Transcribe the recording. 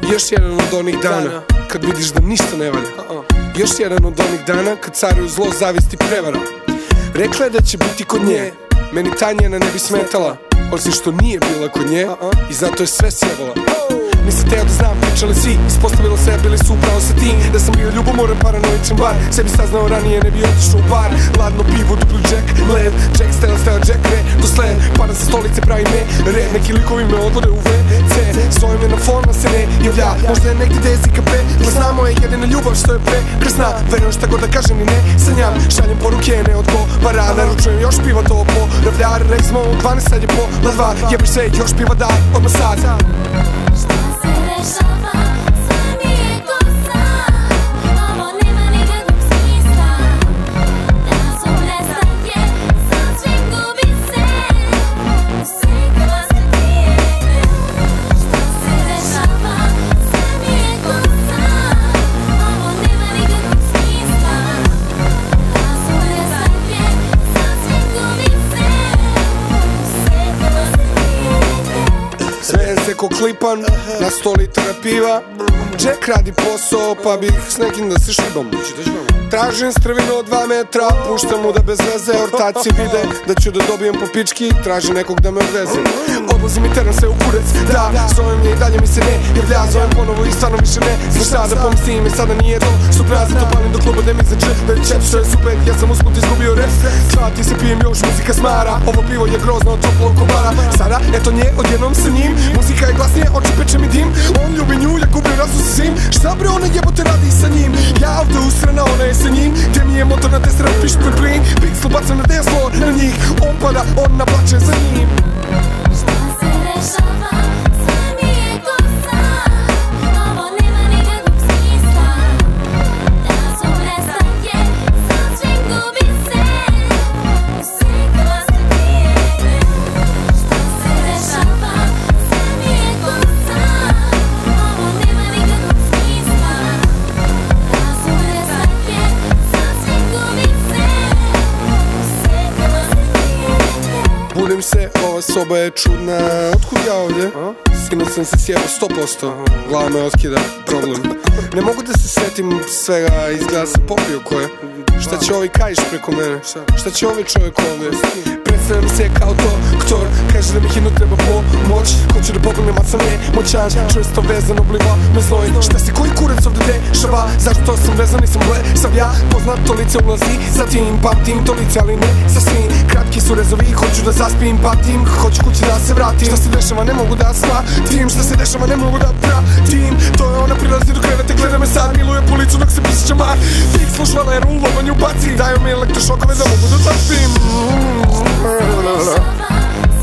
Još jedan od onih dana kad vidiš da ništa ne valja. Još jedan od onih dana kad caruju zlo, zavist i prevara. Rekla je da će biti kod nje, meni ta njena ne bi smetala, osim što nije bila kod nje i zato je sve sjevala. Nisam teo da znam, pričali svi, ispostavilo se, bili su upravo sa tim. Da sam bio ljubomoran, paranoičan bar, sebi saznao ranije, ne bi otišao u bar. Ladno pivo, duplu Jack, led, Jack Stella, Stella, Jack, re, do sled. Padam sa stolice, pravi me red, neki likovi me odvode u WC. Zovem je na forma se ne javlja, možda je negdje desi kape. Znamo je jedina ljubav što je prekrsna, verujem šta god da kažem i ne sanjam. Šaljem poruke, ne odgovara, naručujem još piva to po ravljar. Reksmo u 12, sad je po na 2, jebiš se, još piva daj, odmah sad. Smejem se ko klipan, na 100 litara piva. Jack radi posao, pa bih s nekim da se šibam. Tražim strvinu od 2 metra, puštam mu da bez veze ortaci vide da ću da dobijem po pički, tražim nekog da me odveze. Odlazim i teram se u kurec, da, zovem je i dalje mi se ne javlja. Zovem ponovo i stvarno više ne znam šta da pomislim, jer sada nije to super. Zato palim do kluba da mi za džet, da je čep što je super, ja sam usput izgubio rep. Klati se pijem još, muzika smara, ovo pivo je grozno od toplog kobara. Sada, eto nje, odjednom sa njim, muzika je glasnije, oči peče mi dim. On ljubi nju, ja gubim rasu sa svim. Šta bre ona jebote radi sa njim? Ja ovdje usrana, ona je sa njim. Gdje mi je motor na testera, pišpoj plin. Pixel bacam na deslo na njih. On pada, on naplače za njim. Šta se dešava, sve mi je ko san. Ovo nema nikakvog smisla. Da su prestanke, sasvim gubi se. Usekala se dijete. Šta se dešava, sve mi je ko san. Ovo nema nikakvog smisla. Da su prestanke, sasvim gubi se. Usekala se dijete. Budim se, ova soba je čudna. Otkud ja ovdje? Sinoć sam se sjebao 100%. Glava me otkida, problem. Ne mogu da se setim svega, izgleda sam popio koje. Šta će ovaj kajiš preko mene? Šta će ovaj čovjek ovdje? Predstavljam se kao doktor, kaže da mi hitno treba pomoć. Hoću da pobegnem, a sam ne moćan. Čvrsto vezan, obliva me znoj. Šta se koji kurac ovdje dešava? Zašto sam vezan, nisam blesav ja? Poznato lice ulazi, zatim pamtim to lice, ali ne sa svim. Kratki su rezovi, hoću da zaspim, patim. Hoću kući da se vratim. Šta se dešava, ne mogu da shvatim. Šta se dešava, ne mogu da pratim. To je ona, prilazi do krevete, gleda me sad. Miluje po licu dok se prisjeća mat. Fik slušla leru, lovanju baci. Daju mi elektrošokove da mogu da zaspim. Šta se dešava,